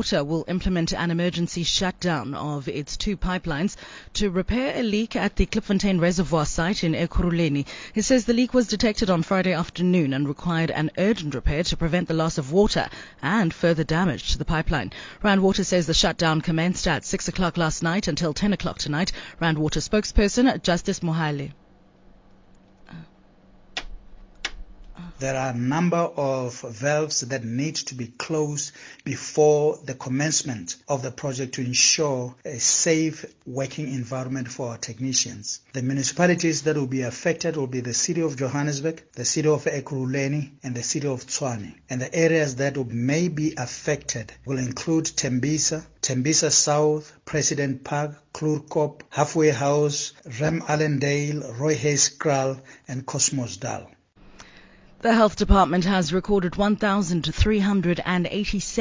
Water will implement an emergency shutdown of its two pipelines to repair a leak at the Klipfontein Reservoir site in Ekurhuleni. It says the leak was detected on Friday afternoon and required an urgent repair to prevent the loss of water and further damage to the pipeline. Rand Water says the shutdown commenced at 6 o'clock last night until 10 o'clock tonight. Rand Water spokesperson Justice Mohale. There are a number of valves that need to be closed before the commencement of the project to ensure a safe working environment for our technicians. The municipalities that will be affected will be the city of Johannesburg, the city of Ekurhuleni, and the city of Tshwane. And the areas that may be affected will include Tembisa, Tembisa South, President Park, Kloorkop, Halfway House, Rem Allendale, Roy Hayes Kraal, and Cosmosdal. The Health Department has recorded 1,387